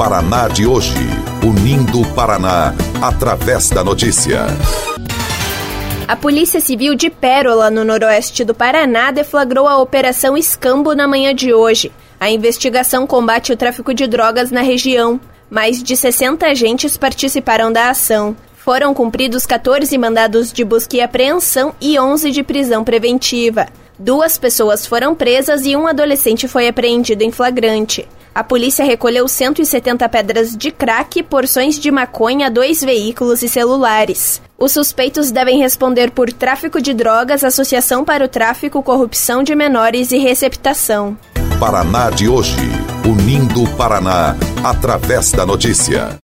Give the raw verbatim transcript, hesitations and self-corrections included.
Paraná de hoje, unindo o Paraná através da notícia. A Polícia Civil de Pérola, no noroeste do Paraná, deflagrou a Operação Escambo na manhã de hoje. A investigação combate o tráfico de drogas na região. Mais de sessenta agentes participaram da ação. Foram cumpridos quatorze mandados de busca e apreensão e onze de prisão preventiva. Duas pessoas foram presas e um adolescente foi apreendido em flagrante. A polícia recolheu cento e setenta pedras de crack, porções de maconha, dois veículos e celulares. Os suspeitos devem responder por tráfico de drogas, associação para o tráfico, corrupção de menores e receptação. Paraná de hoje, unindo o Paraná através da notícia.